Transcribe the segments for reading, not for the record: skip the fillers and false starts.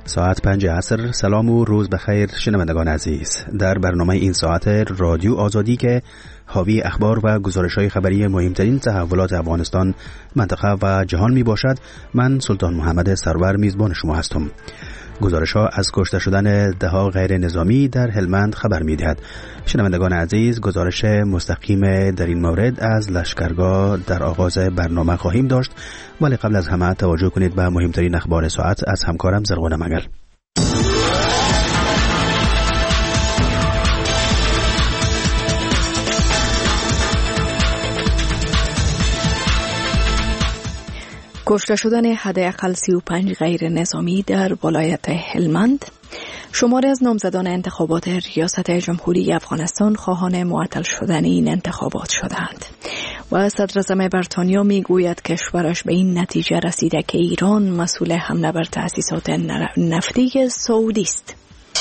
ساعت 5 عصر. سلام و روز بخیر شنوندگان عزیز. در برنامه این ساعت رادیو آزادی که حاوی اخبار و گزارش‌های خبری مهمترین تحولات افغانستان، منطقه و جهان می باشد، من سلطان محمد سرور میزبان شما هستم. گزارش‌ها از کشته شدن ده‌ها غیر نظامی در هلمند خبر می‌دهد. شنوندگان عزیز، گزارش مستقیم در این مورد از لشکرگاه در آغاز برنامه خواهیم داشت، ولی قبل از همه توجه کنید به مهمترین اخبار ساعت از همکارم زرغون مگل. کشته شدن حداقل 35 غیر نظامی در ولایت هلمند. شماری از نامزدان انتخابات ریاست جمهوری افغانستان خواهان معطل شدن این انتخابات شدند و صدراعظم بریتانیا میگوید کشورش به این نتیجه رسیده که ایران مسئول حمله بر تأسیسات نفتی سعودی است.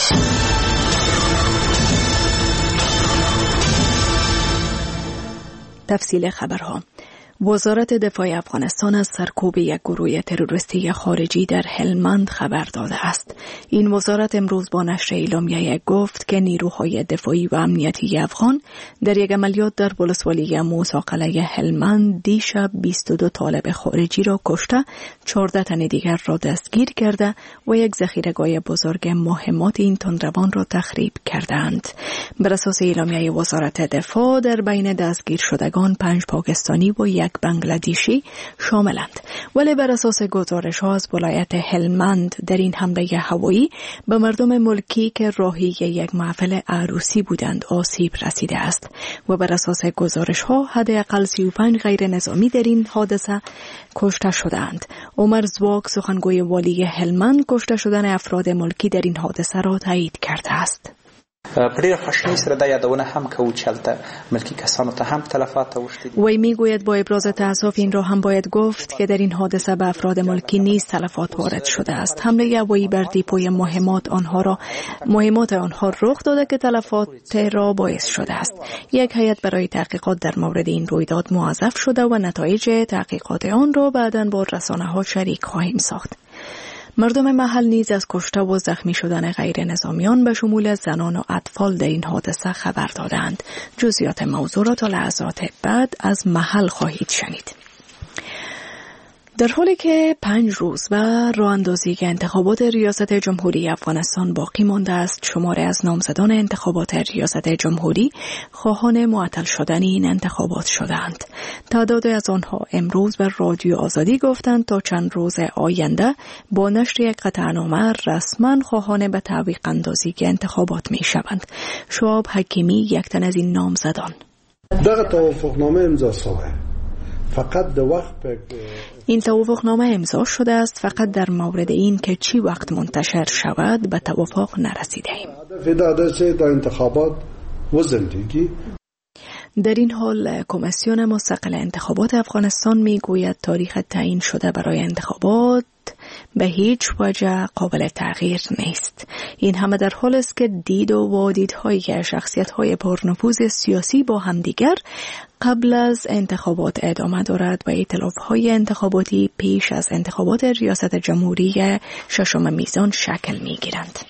تفصیل خبرها. وزارت دفاع افغانستان از سرکوب یک گروه تروریستی خارجی در هلمند خبر داده است. این وزارت امروز با نشر اعلامیه گفت که نیروهای دفاعی و امنیتی افغان در یک عملیات در ولسوالی موسی قلعه هلمند دیشب 22 طالب خارجی را کشته، 14 تن دیگر را دستگیر کرده و یک ذخیره‌گاه بزرگ مهمات این تندروان را تخریب کردند. بر اساس اعلامیه وزارت دفاع در بین دستگیر شدگان 5 پاکستانی و 1 بنگلادیشی شاملند، ولی بر اساس گزارش‌ها از ولایت هلمند در این حمله هوایی به مردم ملکی که راهی یک محفل عروسی بودند آسیب رسیده است و بر اساس گزارش‌ها حداقل 35 غیر نظامی در این حادثه کشته شدند. عمر زواک سخنگوی والی هلمند کشته شدن افراد ملکی در این حادثه را تایید کرده است. پریر خوشنی سره دا یادونه هم که چلته ملکی کسانو ته هم تلفات اوشتید. وی میگوید با ابراز تأسف این را هم باید گفت که در این حادثه به افراد ملکی نیز تلفات وارد شده است. حمله هوایی بر دیپوی مهمات آنها رخ داده که تلفات را باعث شده است. یک هیئت برای تحقیقات در مورد این رویداد موظف شده و نتایج تحقیقات آن را بعداً با رسانه‌ها شریک خواهیم ساخت. مردم محل نیز از کشته و زخمی شدن غیر نظامیان به شمول زنان و اطفال در این حادثه خبر دادند. جزئیات موضوع را تا لحظات بعد از محل خواهید شنید. در حالی که 5 روز و راه اندازی انتخابات ریاست جمهوری افغانستان باقی مانده است، شماری از نامزدان انتخابات ریاست جمهوری خواهان معطل شدن این انتخابات شدند. تعدادی از آنها امروز به رادیو آزادی گفتند تا چند روز آینده با نشر یک قطعنامه رسما خواهان به تعویق اندازی انتخابات می شوند. شعاب حکیمی یک تن از این نامزدان. دغه توافقنامه امضا شده. فقط در وقت این توافقنامه امضا شده است، فقط در مورد این که چی وقت منتشر شود به توافق نرسیده ایم. در انتخابات و زندگی. در این حال کمیسیون مستقل انتخابات افغانستان میگوید تاریخ تعیین شده برای انتخابات به هیچ وجه قابل تغییر نیست. این همه در حال است که دید و وادیدهایی که شخصیت‌های پرنفوذ سیاسی با همدیگر قبل از انتخابات ادامه دارد و ائتلاف‌های انتخاباتی پیش از انتخابات ریاست جمهوری 6 میزان شکل می‌گیرند.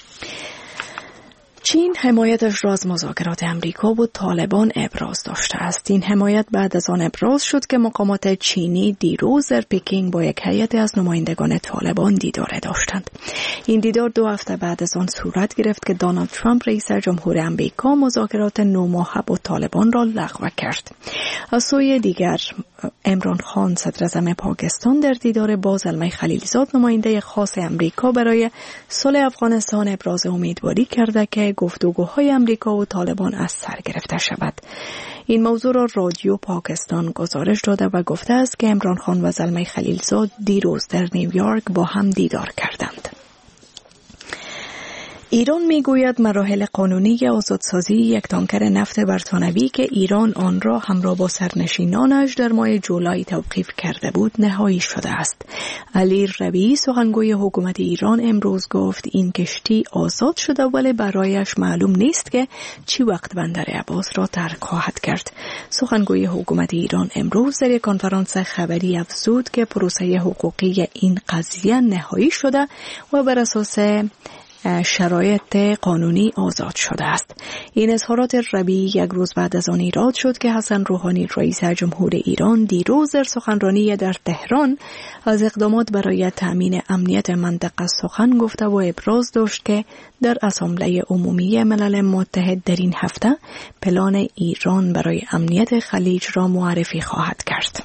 چین حمایتش را از مذاکرات امریکا و طالبان ابراز داشته است. این حمایت بعد از آن ابراز شد که مقامات چینی دیروز در پکینگ با یک هیئت از نمایندگان طالبان دیدار داشتند. این دیدار 2 هفته بعد از آن صورت گرفت که دونالد ترامپ رئیس جمهور امریکا مذاکرات 9 ماهه با طالبان را لغو کرد. از سوی دیگر عمران خان صدراعظم پاکستان در دیدار با زلمه خلیلزاد نماینده خاص امریکا برای صلح افغانستان ابراز امیدواری کرده که گفتگوهای امریکا و طالبان از سر گرفته شود. این موضوع را رادیو پاکستان گزارش داده و گفته است که عمران خان و زلمه خلیلزاد دیروز در نیویورک با هم دیدار کردند. ایران میگوید مراحل قانونی آزادسازی یک تانکر نفت برتانوی که ایران آن را همراه با سرنشینانش در ماه جولای توقیف کرده بود نهایی شده است. علی ربیعی سخنگوی حکومت ایران امروز گفت این کشتی آزاد شده ولی برایش معلوم نیست که چی وقت بندر عباس را ترک خواهد کرد. سخنگوی حکومت ایران امروز در یک کنفرانس خبری افزود که پروسه حقوقی این قضیه نهایی شده و بر اساس شرایط قانونی آزاد شده است. این اظهارات ربیعی یک روز بعد از آن ایراد شد که حسن روحانی رئیس جمهور ایران دیروز در سخنرانی در تهران از اقدامات برای تأمین امنیت منطقه سخن گفته و ابراز داشت که در اسامبله عمومی ملل متحد در این هفته پلان ایران برای امنیت خلیج را معرفی خواهد کرد.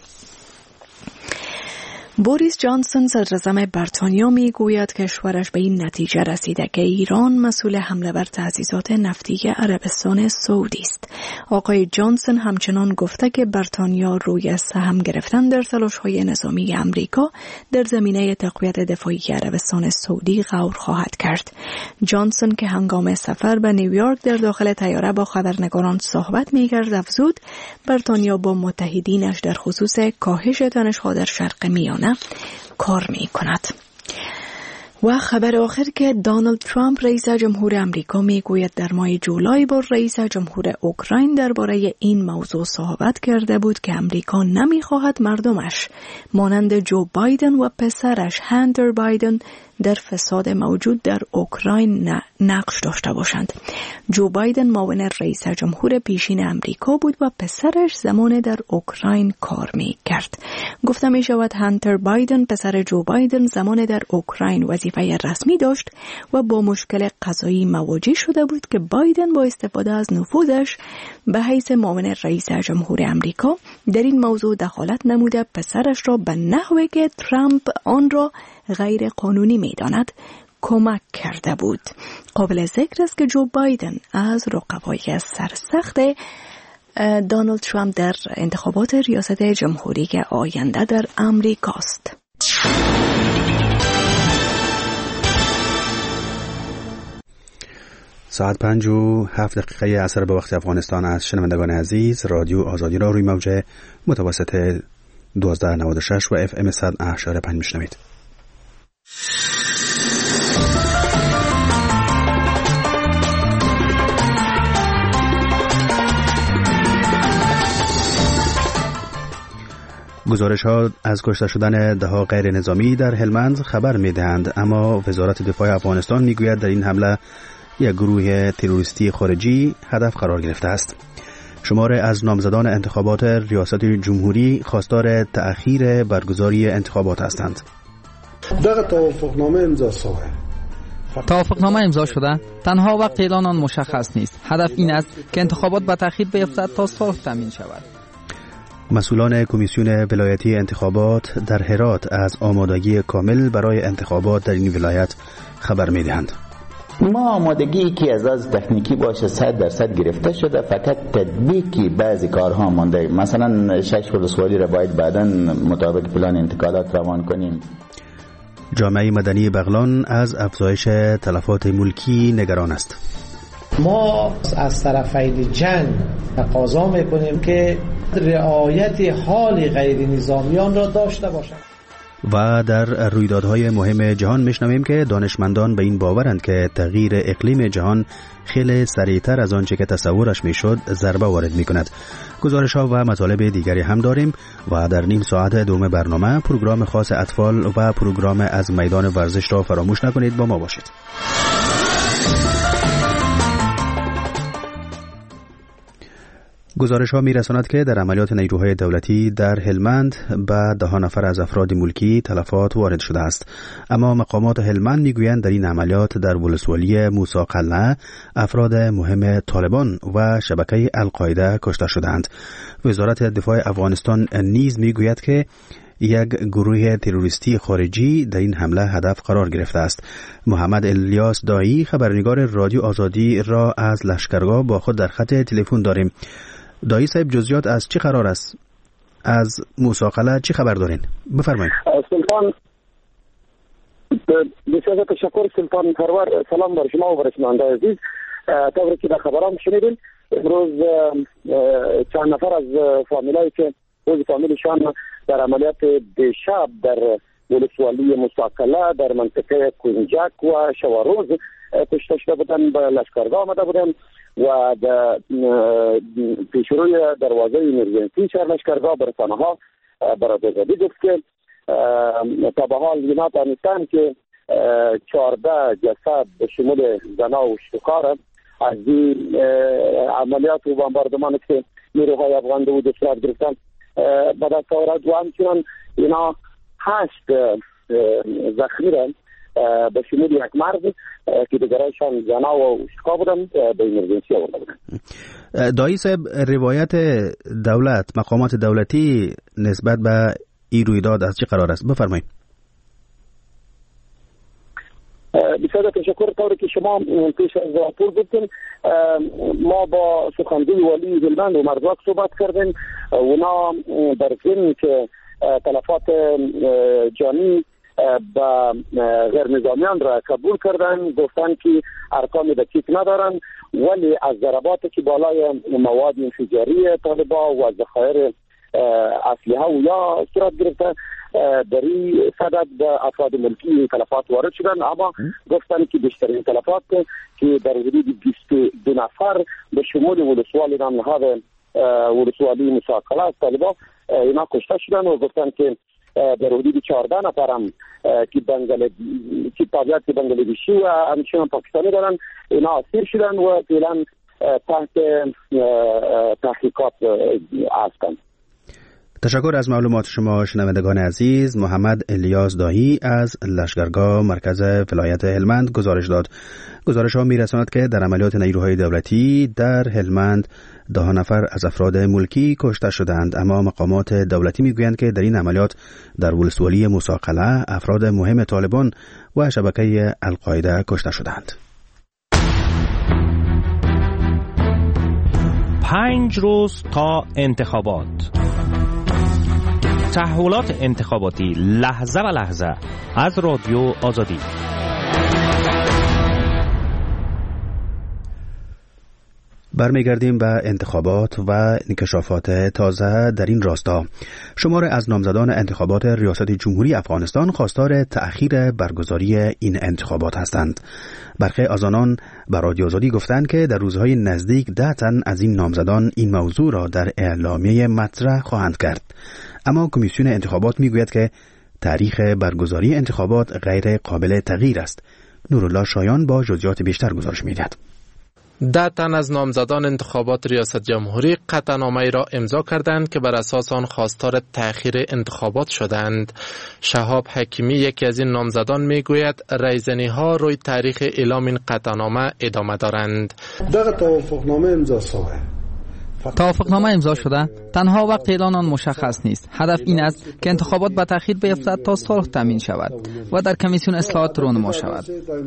بوریس جانسون صدراعظم بریتانیا میگوید کشورش به این نتیجه رسیده که ایران مسئول حمله بر تأسیسات نفتی عربستان سعودی است. آقای جانسون همچنان گفته که بریتانیا روی سهم گرفتن در تلاش‌های نظامی امریکا در زمینه تقویت دفاعی عربستان سعودی غور خواهد کرد. جانسون که هنگام سفر به نیویورک در داخل طیاره با خبرنگاران صحبت می‌کرد افزود بریتانیا با متحدینش در خصوص کاهش تنش‌ها در شرق میانه کار می کند. و خبر آخر که دونالد ترامپ رئیس جمهور امریکا می گوید در ماه جولای با رئیس جمهور اوکراین درباره این موضوع صحبت کرده بود که امریکا نمی خواهد مردمش مانند جو بایدن و پسرش هانتر بایدن در فساد موجود در اوکراین نقش داشته باشند. جو بایدن معاون رئیس جمهور پیشین امریکا بود و پسرش زمان در اوکراین کار می کرد. گفته می شود هانتر بایدن پسر جو بایدن زمان در اوکراین وظیفه رسمی داشت و با مشکل قضایی مواجه شده بود که بایدن با استفاده از نفوذش به حیث معاون رئیس جمهور امریکا در این موضوع دخالت نموده پسرش را به نحوی که ترامپ آن را غیر قانونی می داند کمک کرده بود. قابل ذکر است که جو بایدن از رقبای سرسخت دونالد ترامپ در انتخابات ریاست جمهوری آینده در امریکا است. ساعت 5:07 عصر به وقت افغانستان است. شنوندگان عزیز، رادیو آزادی را روی موج متوسط 1296 و FM 100.5 میشنوید. گزارش‌ها از کشته شدن ده‌ها غیر نظامی در هلمند خبر می‌دهند، اما وزارت دفاع افغانستان می‌گوید در این حمله یک گروه تروریستی خارجی هدف قرار گرفته است. شماری از نامزدان انتخابات ریاست جمهوری خواستار تأخیر برگزاری انتخابات هستند. توافقنامه امضا شده، تنها وقت اعلان آن مشخص نیست. هدف این است که انتخابات به تأخیر بیفتد تا صلح تامین شود. مسئولان کمیسیون ولایتی انتخابات در هرات از آمادگی کامل برای انتخابات در این ولایت خبر می‌دهند. ما آمادگی که از تکنیکی باشه 100% گرفته شده، فقط تطبیقی بعضی کارها مانده. مثلا 6 ولسوالی را باید بعداً مطابق پلان انتقالات روان کنیم. جامعه مدنی بغلان از افزایش تلفات ملکی نگران است. ما از طرفین جنگ تقاضا میکنیم که رعایت حال غیر نظامیان را داشته باشند. و در رویدادهای مهم جهان میشنویم که دانشمندان به این باورند که تغییر اقلیم جهان خیلی سریعتر از آنچه که تصورش میشد ضربه وارد میکند. گزارش‌ها و مطالب دیگری هم داریم و در نیم ساعت دوم برنامه پروگرام خاص اطفال و پروگرام از میدان ورزش را فراموش نکنید. با ما باشید. گزارش‌ها می‌رساند که در عملیات نیروهای دولتی در هلمند به 10 نفر از افراد ملکی تلفات وارد شده است، اما مقامات هلمند می‌گویند در این عملیات در ولسوالی موسی قلعه افراد مهم طالبان و شبکه القاعده کشته شدند. وزارت دفاع افغانستان نیز می‌گوید که یک گروه تروریستی خارجی در این حمله هدف قرار گرفته است. محمد الیاس دایی خبرنگار رادیو آزادی را از لشکرگاه با خود در خط تلفن داریم. دایی صاحب، جزئیات از چی قرار است؟ از موسی قلعه چی خبر دارین؟ بفرمایید. سلطان بسیار تشکر سلطان پرور. سلام بر شما و بر شنوندگان عزیز. طوری که در خبرام شنیدین امروز چند نفر از فامیلایی که فامیلشان در عملیات دیشب در ولسوالی مساکله در منطقه کنجک و شواروز کشته شده بودن به لشکرگاه آمده بودن و در پیشروی دروازه ایمرجنسی شهر لشکرگاه به رسانه‌ها برای آزادی گفت که تا به حال اینا دانستن که 14 جسد به شمول زنا و شکار از این عملیات و بمباردمان که نیروهای افغان دو صورت گرفتن به دست آورد و همچنان اینا 8 زخمی را به شمول یک مرد که دیگرایشان زنا و شکار بودن به ایمرجنسی آورده بودن. دایی صاحب، روایت دولت، مقامات دولتی نسبت به این رویداد از چه قرار است؟ بفرمایید. بسیار تشکر. طوری که شما پیش از راپور گفتین ما با سخنگوی والی هلمند و مردواک صحبت کردیم. اونا در ضمن که تلفات جانی با غیر نظامیان را قبول کردن، گفتن که ارقام دقیق ندارن ولی از ضرباتی که بالای مواد انفجاری طالبا و ذخایر اسلحه و یا صورت گرفته در این صدد به افراد ملکی تلفات وارد شدن، اما گفتن که بیشترین تلفات که در حدود 22 نفر به شمول ولسوالی نامنهاد ولسوالی مساکله از طالبا اینا کشته شدن و گفتن که در حدود 14 نفر هم که تابعیت بنگلادیشی و همچنان پاکستانی دارن اینا اسیر شدن و فعلا تحت تحقیقات هستند. تشکر از معلومات شما شنوندگان عزیز. محمد الیاس داهی از لشکرگاه مرکز ولایت هلمند گزارش داد. گزارش ها میرساند که در عملیات نیروهای دولتی در هلمند 10 نفر از افراد ملکی کشته شدند، اما مقامات دولتی میگویند که در این عملیات در ولسوالی مساکله افراد مهم طالبان و شبکه القاعده کشته شدند. 5 روز تا انتخابات. تحولات انتخاباتی لحظه و لحظه از رادیو آزادی. برمیگردیم به انتخابات و انکشافات تازه در این راستا. شماری از نامزدان انتخابات ریاست جمهوری افغانستان خواستار تأخیر برگزاری این انتخابات هستند. برخی از آنان به رادیو آزادی گفتند که در روزهای نزدیک 10 تن از این نامزدان این موضوع را در اعلامیه مطرح خواهند کرد. اما کمیسیون انتخابات میگوید که تاریخ برگزاری انتخابات غیر قابل تغییر است. نورالله شایان با جزئیات بیشتر گزارش می‌دهد. 10 تن از نامزدان انتخابات ریاست جمهوری قطعنامه‌ای را امضا کردند که بر اساس آن خواستار تأخیر انتخابات شدند. شهاب حکیمی یکی از این نامزدان میگوید رایزنی‌ها روی تاریخ اعلام این قطعنامه ادامه دارند. توافقنامه امضا شده، تنها وقت اعلان آن مشخص نیست. هدف این است که انتخابات به تأخیر بیفتد تا صلح تامین شود و در کمیسیون اصلاحات رونما شود.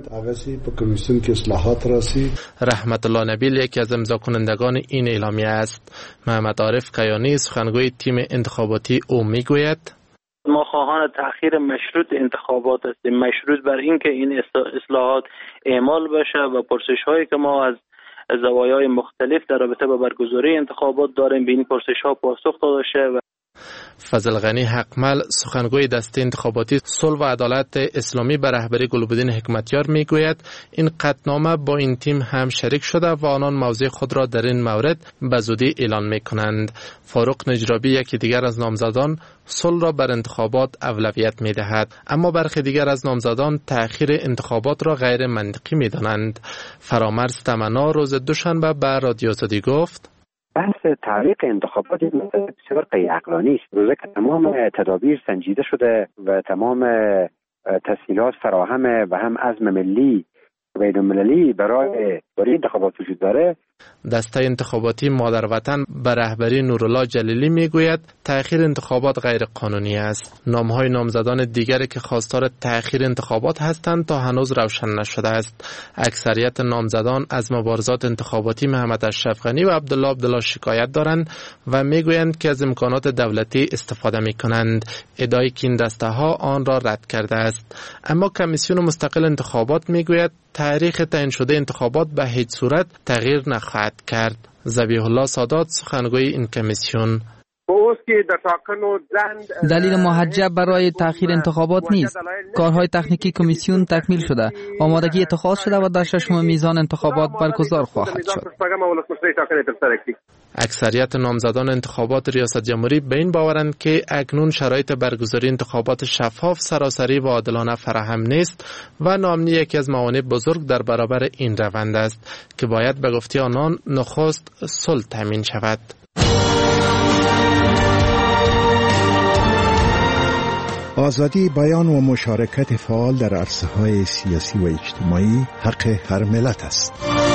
رحمت الله نبیل یکی از امضا کنندگان این اعلامیه است. محمد عارف کیانی سخنگوی تیم انتخاباتی او میگوید ما خواهان تأخیر مشروط انتخابات هستیم، مشروط بر این که این اصلاحات اعمال بشه و پرسش‌هایی که ما از زوایای مختلف در رابطه با برگزاری انتخابات داریم به این پرسش‌ها پاسخ داده شه. فضل غنی حقمل سخنگوی دسته انتخاباتی صلح و عدالت اسلامی به رهبری گلبدین حکمتیار میگوید این قطعنامه با این تیم هم شریک شده و آنان موضع خود را در این مورد به زودی اعلان میکنند. فاروق نجرابی یکی دیگر از نامزدان صلح را بر انتخابات اولویت میدهد، اما برخی دیگر از نامزدان تأخیر انتخابات را غیر منطقی میدانند. فرامرز تمنا روز دوشنبه به رادیو آزادی گفت بحث تعلیق انتخابات بسیار غیر عقلانی است. روزه که تمام تدابیر سنجیده شده و تمام تسهیلات فراهمه و هم عزم ملی و بین‌المللی برای انتخابات وجود داره، دسته انتخاباتی مادر وطن به رهبری نورالله جلیلی میگوید تأخیر انتخابات غیر قانونی است. نامهای نامزدان دیگری که خواستار تأخیر انتخابات هستند تا هنوز روشن نشده است. اکثریت نامزدان از مبارزات انتخاباتی محمد اشرف غنی و عبدالله شکایت دارند و میگویند که از امکانات دولتی استفاده میکنند. ادعای که این دسته ها آن را رد کرده است. اما کمیسیون مستقل انتخابات میگوید تاریخ تعیین شده انتخابات به هیچ صورت تغییر نخواهد کرد. ذبیح الله سادات سخنگوی این کمیسیون: دلیل محجب برای تأخیر انتخابات نیست. کارهای تکنیکی کمیسیون تکمیل شده، آمادگی اتخاذ شده و در 6 میزان انتخابات برگزار خواهد شد. اکثریت نامزدان انتخابات ریاست جمهوری به این باورند که اکنون شرایط برگزاری انتخابات شفاف، سراسری و عادلانه فراهم نیست و ناامنی یکی از موانع بزرگ در برابر این روند است که باید به گفته آنان نخست صلح تامین شود. آزادی بیان و مشارکت فعال در عرصه‌های سیاسی و اجتماعی حق هر ملت است.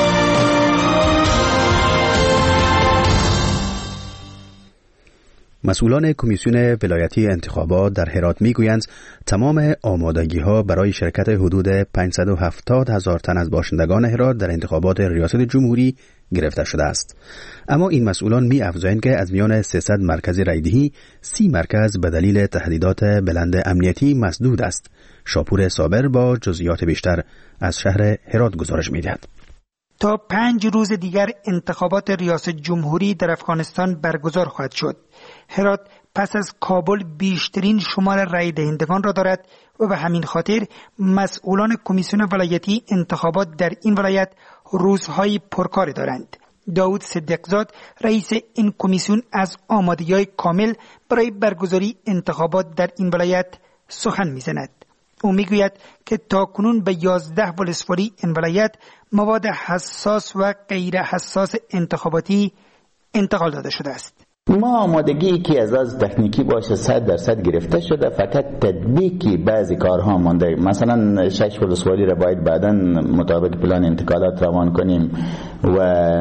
مسئولان کمیسیون ولایتی انتخابات در هرات میگویند تمام آمادگی‌ها برای شرکت حدود 570,000 تن از باشندگان هرات در انتخابات ریاست جمهوری گرفته شده است. اما این مسئولان می‌افزایند که از میان 300 مرکز رایدهی 30 مرکز به دلیل تهدیدات بلند امنیتی مسدود است. شاپور صابر با جزئیات بیشتر از شهر هرات گزارش می‌دهد. تا 5 روز دیگر انتخابات ریاست جمهوری در افغانستان برگزار خواهد شد. هرات پس از کابل بیشترین شمار رای دهندگان را دارد و به همین خاطر مسئولان کمیسیون ولایتی انتخابات در این ولایت روزهای پرکار دارند. داود صدیقزاد رئیس این کمیسیون از آمادگی‌های کامل برای برگزاری انتخابات در این ولایت سخن می‌زند. او میگوید که تاکنون به 11 ولسوالی این ولایت مواد حساس و غیر حساس انتخاباتی انتقال داده شده است. ما آمادگی که از تکنیکی باشه 100% گرفته شده، فقط تطبیقی بعضی کارها مانده. مثلا 6 ولسوالی را باید بعداً مطابق پلان انتقالات روان کنیم و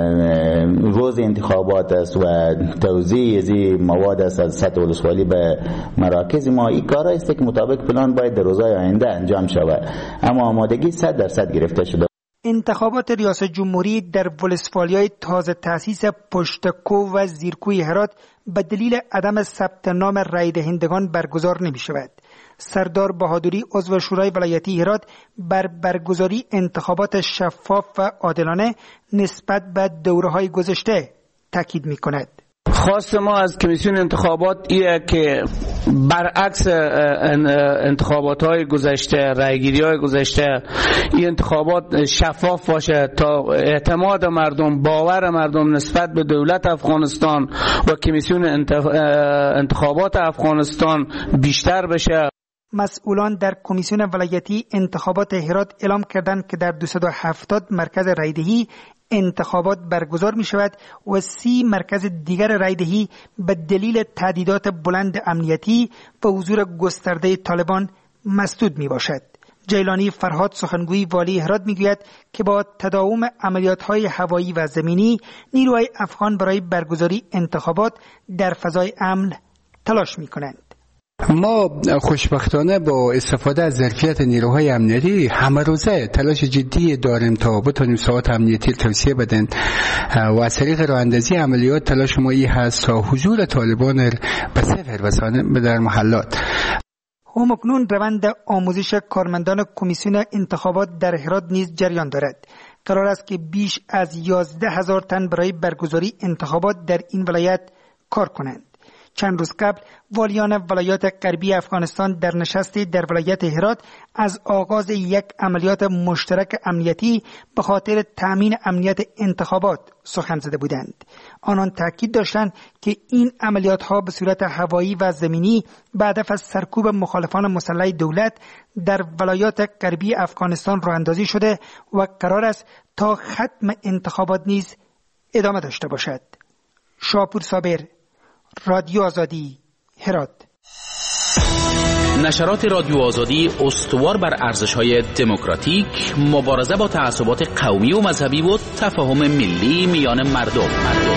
روز انتخابات است و توزیع ازی مواد است از سطح ولسوالی به مراکز ما. این کارا است که مطابق پلان باید در روزهای آینده انجام شود، اما آمادگی 100% گرفته شده. انتخابات ریاست جمهوری در ولسوالی‌های تازه تأسیس پشتکو و زیرکوی هرات به دلیل عدم ثبت نام رای دهندگان برگزار نمی شود. سردار بهادری عضو شورای ولایتی هرات بر برگزاری انتخابات شفاف و عادلانه نسبت به دوره‌های گذشته تاکید می کند. خواست ما از کمیسیون انتخابات ایه که برعکس انتخابات‌های گذشته، رایگیری‌های گذشته، این انتخابات شفاف باشه تا اعتماد مردم، باور مردم نسبت به دولت افغانستان و کمیسیون انتخابات افغانستان بیشتر بشه. مسئولان در کمیسیون ولایتی انتخابات هرات اعلام کردند که در 270 مرکز رایدهی انتخابات برگزار می شود و 30 مرکز دیگر رایدهی به دلیل تهدیدات بلند امنیتی و حضور گسترده طالبان مسدود می باشد. جیلانی فرهاد سخنگوی والی هرات می گوید که با تداوم عملیات‌های هوایی و زمینی نیروهای افغان برای برگزاری انتخابات در فضای امن تلاش می کنند. ما خوشبختانه با استفاده از ظرفیت نیروهای امنیتی همه روزه تلاش جدی داریم تا بتونیم ساعات امنیتی توسعه بدیم و از طریق راه اندازی عملیات تلاش ما این هست تا حضور طالبان به صفر رسانه در محلات. همکنون روند آموزش کارمندان کمیسیون انتخابات در هرات نیز جریان دارد. قرار است که بیش از 11,000 تن برای برگزاری انتخابات در این ولایت کار کنند. چند روز قبل والیان ولایات غربی افغانستان در نشستی در ولایت هرات از آغاز یک عملیات مشترک امنیتی به خاطر تامین امنیت انتخابات سخن زده بودند. آنان تاکید داشتند که این عملیات ها به صورت هوایی و زمینی به هدف از سرکوب مخالفان مسلح دولت در ولایات غربی افغانستان راه اندازی شده و قرار است تا ختم انتخابات نیز ادامه داشته باشد. شاپور صابر، رادیو آزادی، هرات. نشرات رادیو آزادی استوار بر ارزش‌های دموکراتیک، مبارزه با تعصبات قومی و مذهبی و تفاهم ملی میان مردم.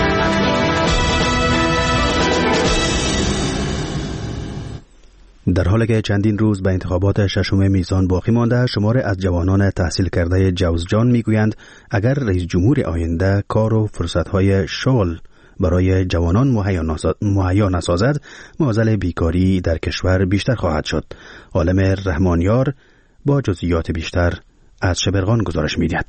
در حالی که چندین روز به انتخابات ششم میزان باقی مانده، شماری از جوانان تحصیل کرده جوزجان میگویند اگر رئیس جمهور آینده کار و فرصت‌های شغل برای جوانان مهیا نسازد، معضل بیکاری در کشور بیشتر خواهد شد. عالم رحمانیار با جزئیات بیشتر از شبرغان گزارش می‌دهد.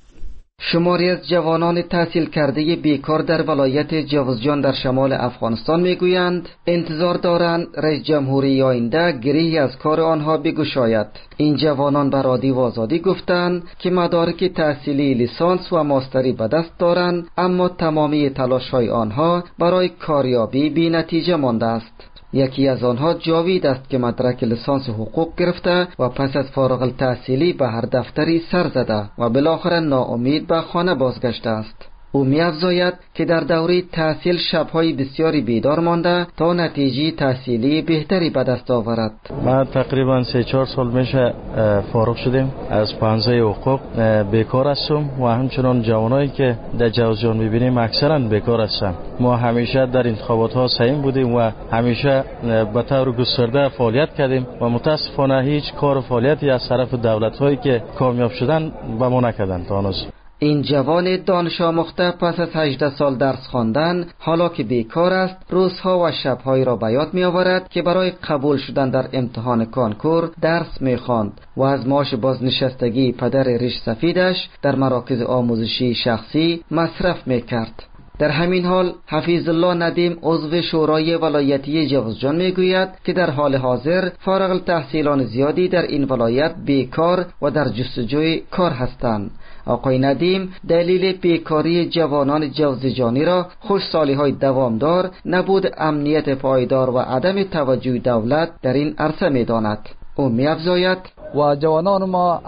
شماری از جوانان تحصیل کرده بیکار در ولایت جوزجان در شمال افغانستان میگویند انتظار دارند رئیس جمهوری آینده گریهی از کار آنها بگشاید. این جوانان به رادیو آزادی گفتند که مدارک تحصیلی لیسانس و ماستری به دست دارند، اما تمامی تلاش‌های آنها برای کاریابی بی نتیجه مانده است. یکی از آنها جاوید است که مدرک لیسانس حقوق گرفته و پس از فارغ التحصیلی به هر دفتری سر زده و بالاخره ناامید به خانه بازگشته است. او می‌افزاید که در دوره تحصیل شب‌های بسیاری بیدار مانده تا نتیجه تحصیلی بهتری به دست آورد. ما تقریبا 3-4 سال میشه فارغ شدیم از پانزه حقوق، بیکار هستم و همچنان جوانایی که در جوزجان می‌بینیم اکثرا بیکار هستند. ما همیشه در انتخابات‌ها سهیم بودیم و همیشه به طور گسترده فعالیت کردیم و متاسفانه هیچ کار و فعالیتی از طرف دولت‌هایی که کامیاب شدن به ما نکردند تا هنوز. این جوان دانش آموخته پس از 18 سال درس خواندن، حالا که بیکار است، روزها و شب‌هایی را به یاد می‌آورد که برای قبول شدن در امتحان کانکور درس می‌خواند و از معاش بازنشستگی پدر ریش سفیدش در مراکز آموزشی شخصی مصرف می‌کرد. در همین حال حفیظ الله ندیم عضو شورای ولایتی جوزجان میگوید که در حال حاضر فارغ التحصیلان زیادی در این ولایت بیکار و در جستجوی کار هستند. آقای ندیم دلیل بیکاری جوانان جوزجانی را خوشسالی‌های دوامدار، نبود امنیت پایدار و عدم توجه دولت در این عرصه می‌داند. او می‌افزاید و جوانان ما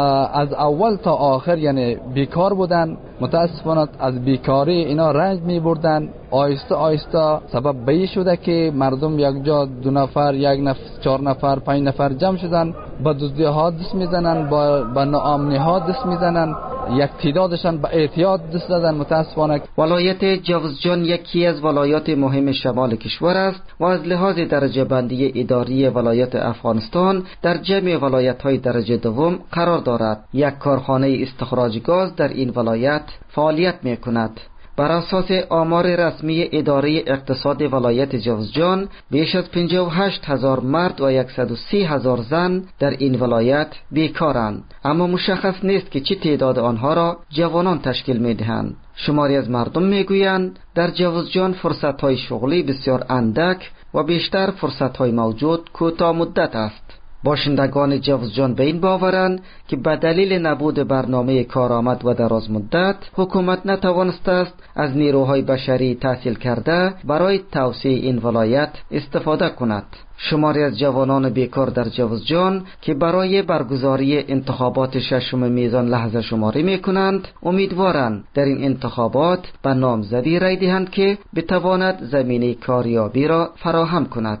از اول تا آخر یعنی بیکار بودن. متاسفانه از بیکاری اینا رنج می بردن. آیسته آیسته سبب به شده که مردم یک جا 2 نفر، 1 نفر، 4 نفر، 5 نفر جمع شدن، با دزدی ها دست میزنن، با ناامنی ها دست میزنن، یک تعدادشان به اعتیاد دست دادن. متاسفانه ولایت جوزجان یکی از ولایات مهم شمال کشور است و از لحاظ درجه بندی اداری ولایت افغانستان در جمع ولایت‌های درجه دوم قرار دارد. یک کارخانه استخراج گاز در این ولایت فعالیت می‌کند. بر اساس آمار رسمی اداره اقتصاد ولایت جوزجان بیش از 58,000 مرد و 130,000 زن در این ولایت بیکارند، اما مشخص نیست که چه تعداد آنها را جوانان تشکیل می‌دهند. شماری از مردم میگویند در جوزجان فرصت‌های شغلی بسیار اندک و بیشتر فرصت‌های موجود کوتاه مدت است. باشندگان جوزجان به این باورند که به دلیل نبود برنامه کارآمد و دراز مدت حکومت نتوانسته است از نیروهای بشری تحصیل کرده برای توسعه این ولایت استفاده کند. شماری از جوانان بیکار در جوزجان که برای برگزاری انتخابات ششم میزان لحظه شماری میکنند، امیدوارند در این انتخابات به نامزدی رای دهند که بتواند زمینه کاریابی را فراهم کند.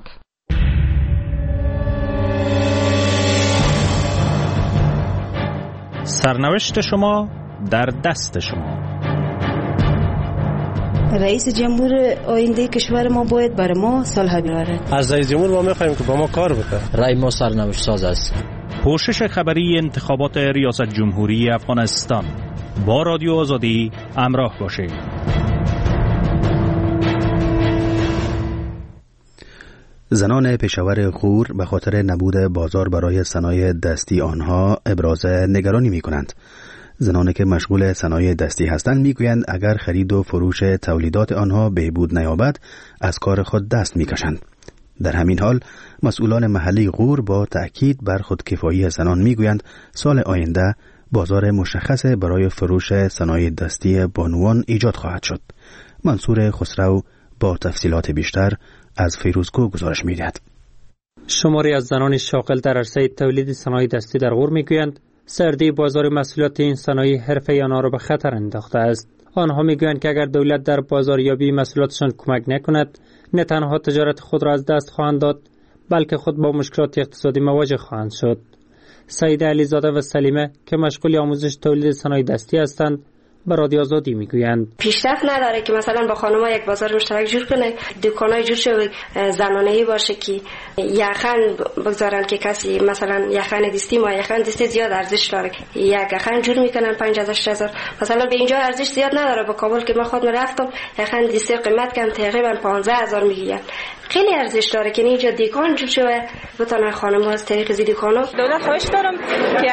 سرنوشت شما در دست شما. رئیس جمهور آینده کشور ما باید برای ما صلح بیاورد. از رئیس جمهور ما می‌خوایم که با ما کار بکنه. رای ما سرنوشت ساز است. پوشش خبری انتخابات ریاست جمهوری افغانستان. با رادیو آزادی همراه باشید. زنان پشاور غور به خاطر نبود بازار برای صنایع دستی آنها ابراز نگرانی می کنند. زنانی که مشغول صنایع دستی هستند می گویند اگر خرید و فروش تولیدات آنها بهبود نیابد از کار خود دست می کشند. در همین حال مسئولان محلی غور با تأکید بر خودکفایی زنان می گویند سال آینده بازار مشخص برای فروش صنایع دستی بانوان ایجاد خواهد شد. منصور خسرو با تفصیلات بیشتر از فیروزکو گزارش می‌دهد. شماری از زنان شاغل در عرصه تولید صنایع دستی در غور میگویند سردی بازار محصولات این صنایع حرفه‌ای آنها را به خطر انداخته است. آنها میگویند که اگر دولت در بازاریابی محصولاتشان کمک نکند، نه تنها تجارت خود را از دست خواهند داد، بلکه خود با مشکلات اقتصادی مواجه خواهند شد. سعید علیزاده و سلیمه که مشغول آموزش تولید صنایع دستی هستند به رادیو آزادی میگویند پیشرفت نداره که مثلا با خانم‌ها یک بازار مشترک جور کنه، دکانای جور شه زنانه‌ای باشه که یخن بگذارن که کسی مثلا یخن دستی ما یخن دستی زیاد ارزش داره، یک یخن جور میکنن 5000 مثلا به اینجا ارزش زیاد نداره. با کابل که من خودم رفتم یخن دستی قیمت کم تقریبا 15000 میگن، خیلی ارزش داره که اینجا دکان جور شه بتونن خانم‌ها از طریق زی دکانا. دولت خواهش دارم که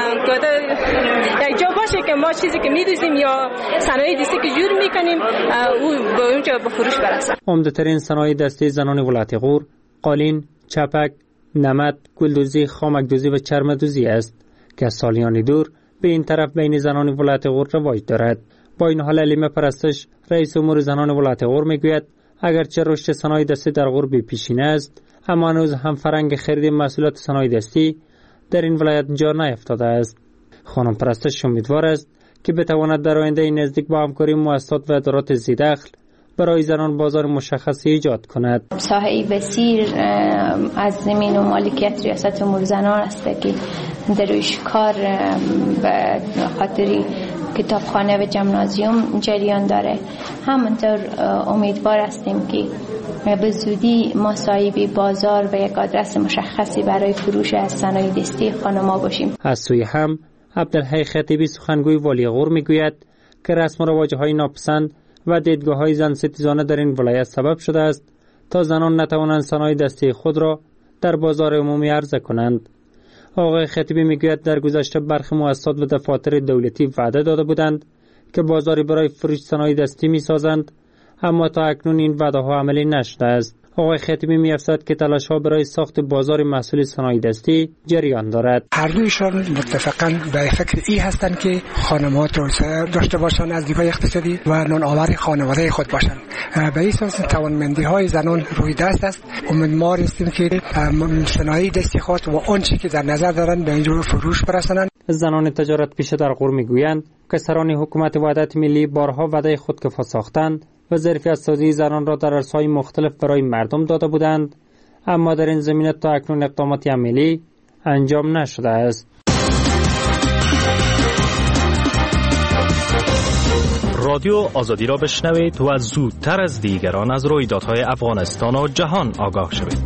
یک جا باشه که ما چیزی که می‌دوزیم یا صنایع دستی که جور میکنیم او به اونجا به فروش برسه. عمده‌ترین صنایع دستی زنان ولایت غور قالین، چپک، نمد، گلدوزی، خامک‌دوزی و چرم‌دوزی است که سالیانی دور به این طرف بین زنان ولایت غور رواج دارد. با این حال علیمه پرستش رئیس امور زنان ولایت غور میگوید اگرچه رشد صنایع دستی در غور بی پیشینه است، اما هنوز هم فرهنگ خرید محصولات صنایع دستی در این ولایت جا نیفتاده است. خانم پرستش امیدوار است که بتواند در آینده نزدیک با همکاری مؤسسات و ادارات ذی‌دخل برای زنان بازار مشخصی ایجاد کند. ساحه بسیر از زمین و مالکیت ریاست امور زنان است که در رویش کار به خاطر کتابخانه و جمنازیوم جریان داره. همونطور امیدوار هستیم که به زودی ما صاحب بازار و یک آدرس مشخصی برای فروش از صنایع دستی خانم‌ها باشیم. از سوی هم عبدالحی خطیبی سخنگوی والی غور میگوید که رسم و رواج‌های ناپسند و دیدگاه‌های زن ستیزانه در این ولایت سبب شده است تا زنان نتوانند صنایع دستی خود را در بازار عمومی عرضه کنند. آقای خطیبی میگوید در گذشته برخی مؤسسات و دفاتر دولتی وعده داده بودند که بازاری برای فروش صنایع دستی می‌سازند، اما تا اکنون این وعده‌ها عملی نشده است. آقای خطیبی می‌افزاید که تلاش‌ها برای ساخت بازار محصول صنایع دستی جریان دارد. هر دویشان متفقاً به فکر این هستند که خانم‌ها توسعه داشته باشند از دیدگاه اقتصادی و نان‌آور خانواده خود باشند. به این اساس توانمندی‌های زنان روی دست است. امیدوار هستیم که صنایع دستی خود و آنچه که در نظر دارند به اینجور فروش برسانند. زنان تجارت پیشه در غور می‌گویند که سران حکومت وحدت ملی بارها وعده خودکفا ساختند و ظرفیت سازی زنان را در عرصه‌های مختلف برای مردم داده بودند، اما در این زمینه تا اکنون اقدامات عملی انجام نشده است. رادیو آزادی را بشنوید و زودتر از دیگران از رویدادهای افغانستان و جهان آگاه شوید.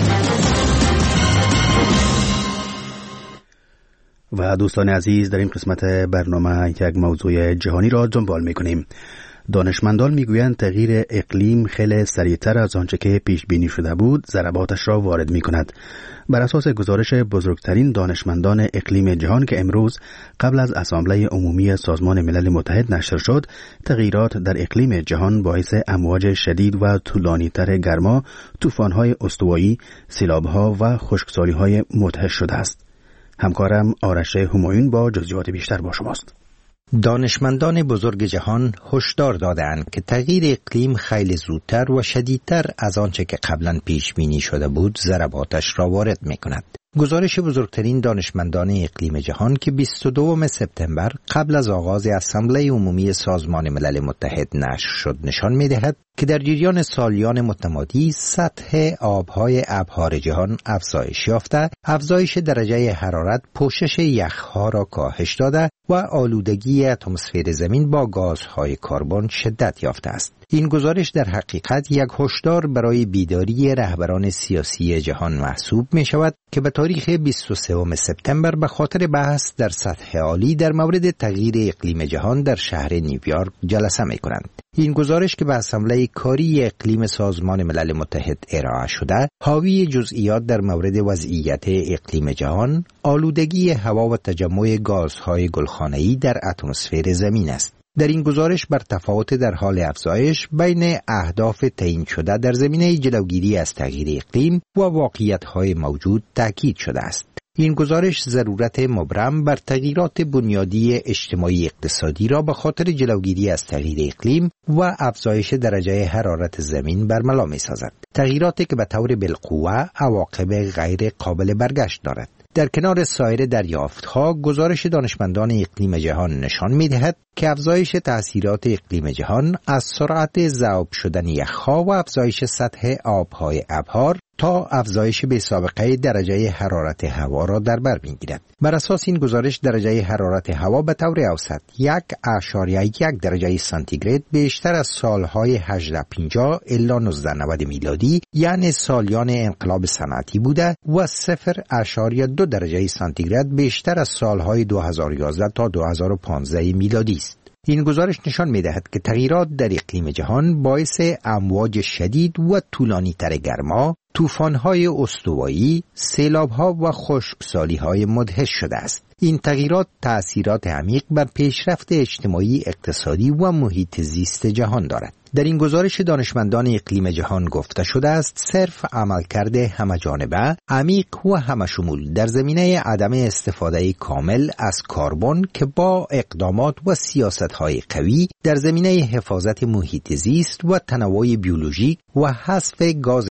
و دوستان عزیز، در این قسمت برنامه یک موضوع جهانی را دنبال می‌کنیم. دانشمندان میگویند تغییر اقلیم خیلی سریعتر از آنچه که پیش بینی شده بود ضرباتش را وارد می‌کند. بر اساس گزارش بزرگترین دانشمندان اقلیم جهان که امروز قبل از اسامبله عمومی سازمان ملل متحد نشر شد، تغییرات در اقلیم جهان باعث امواج شدید و طولانی‌تر گرما، طوفان‌های استوایی، سیلاب‌ها و خشکسالی‌های مدهش شده است. همکارم آرش همایون با جزئیات بیشتر با شماست. دانشمندان بزرگ جهان هشدار دادند که تغییر اقلیم خیلی زودتر و شدیدتر از آنچه که قبلا پیش بینی شده بود ضرباتش را وارد می‌کند. گزارش بزرگترین دانشمندان اقلیم جهان که 22 سپتامبر قبل از آغاز اسامبله عمومی سازمان ملل متحد نشر شد نشان می‌دهد که در جریان سالیان متمادی سطح آب‌های ابحار جهان افزایش یافته، افزایش درجه حرارت پوشش یخ‌ها را کاهش داده و آلودگی اتمسفر زمین با گازهای کربن شدت یافته است. این گزارش در حقیقت یک هشدار برای بیداری رهبران سیاسی جهان محسوب می شود که به تاریخ 23 سپتامبر به خاطر بحث در سطح عالی در مورد تغییر اقلیم جهان در شهر نیویورک جلسه می کنند. این گزارش که به اسامبله کاری اقلیم سازمان ملل متحد ارائه شده، حاوی جزئیات در مورد وضعیت اقلیم جهان، آلودگی هوا و تجمع گازهای گلخانه‌ای در اتمسفر زمین است. در این گزارش بر تفاوت در حال افزایش بین اهداف تعیین شده در زمینه جلوگیری از تغییر اقلیم و واقعیت‌های موجود تاکید شده است. این گزارش ضرورت مبرم بر تغییرات بنیادی اجتماعی اقتصادی را به خاطر جلوگیری از تغییر اقلیم و افزایش درجه حرارت زمین برملا می‌سازد. تغییراتی که به طور بالقوه عواقب غیر قابل برگشت دارد. در کنار سایر دریافت‌ها، گزارش دانشمندان اقلیم جهان نشان می‌دهد که افزایش تأثیرات اقلیم جهان از سرعت ذوب شدن یخها و افزایش سطح آبهای ابحار تا افزایش به سابقه درجه حرارت هوا را در بر می‌گیرد. بر اساس این گزارش درجه حرارت هوا به طور اوسط 1.1 درجه سانتیگراد بیشتر از سالهای 1850 الی 1990 میلادی یعنی سالیان انقلاب صنعتی بوده و 0.2 درجه سانتیگراد بیشتر از سالهای 2011 تا 2015 میلادی است. این گزارش نشان می‌دهد که تغییرات در اقلیم جهان باعث امواج شدید و طولانی تر گرما، طوفان‌های استوایی، سیلاب‌ها و خشکسالی‌های مدهش شده است. این تغییرات تأثیرات عمیق بر پیشرفت اجتماعی، اقتصادی و محیط زیست جهان دارد. در این گزارش دانشمندان اقلیم جهان گفته شده است صرف عملکرد همه‌جانبه، عمیق و همه‌شمول در زمینه عدم استفاده کامل از کربن که با اقدامات و سیاست‌های قوی در زمینه حفاظت محیط زیست و تنوع بیولوژیک و حذف گاز